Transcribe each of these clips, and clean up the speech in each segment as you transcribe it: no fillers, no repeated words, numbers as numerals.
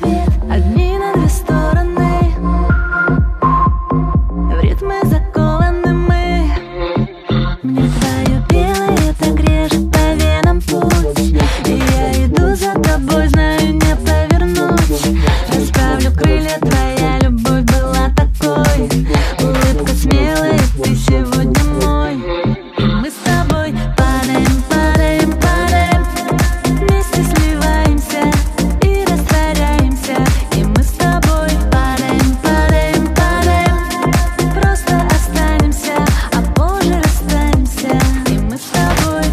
свет, огни на две стороны, в ритмы закованы мы. Мне твое белое так режет по венам путь, и я иду за тобой, знаю, не повернуть. Расправлю крылья, твоя любовь была такой, улыбка смелая, ты сегодня мой. И мы с тобой падаем, падаем, падаем, вместе сливаемся и растворяемся. И мы с тобой падаем, падаем, падаем, просто останемся, а позже расстанемся. И мы с тобой.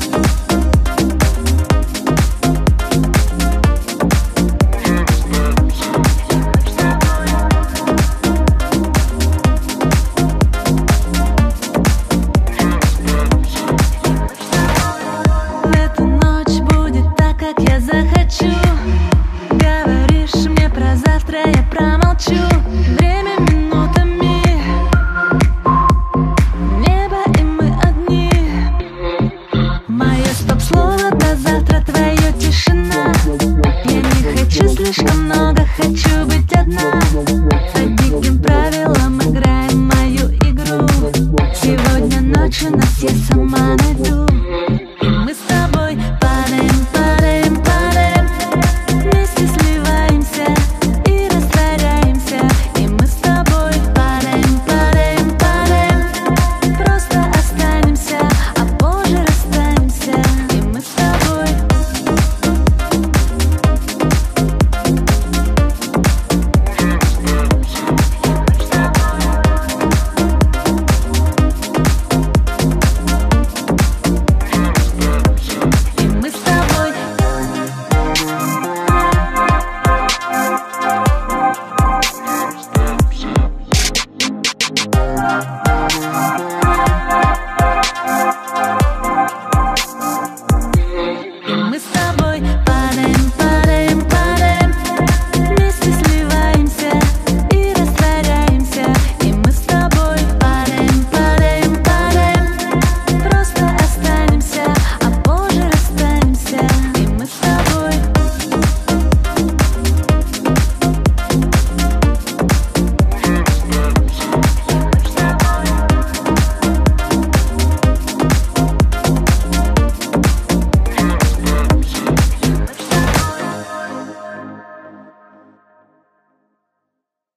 В эту ночь будет так, как я захочу. Говоришь мне про завтра, я промолчу. Время минутами, небо и мы одни. Мое стоп-слово до завтра, твое тишина. Я не хочу слишком много, хочу быть одна. По диким правилам играем мою игру. Сегодня ночью нас я сама найду.